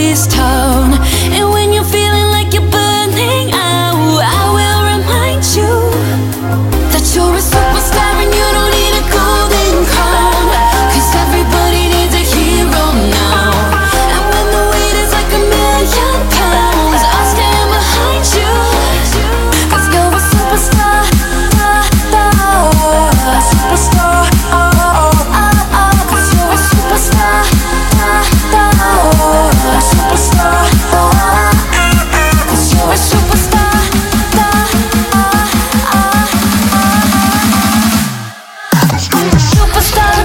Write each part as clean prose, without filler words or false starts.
this town. And when you're feeling like you're burning out, I will remind you that you're a superstar and you don't need a golden crown. 'Cause everybody needs a hero now. And when the weight is like £1,000,000, I'll stand behind you. 'Cause you're a superstar, superstar. 'Cause you're a superstar, superstar. 'Cause you're a superstar, superstar.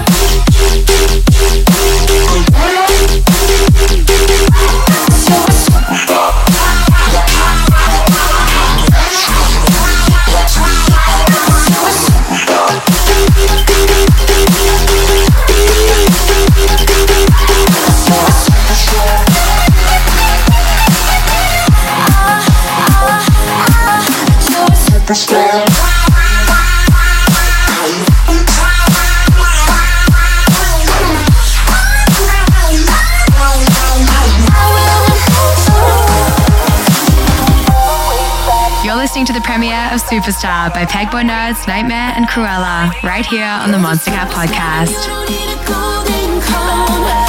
You're listening to the premiere of Superstar by Pegboy Nerds, Nightmare and Cruella, right here on the Monster Cat Podcast. You don't need a golden crown.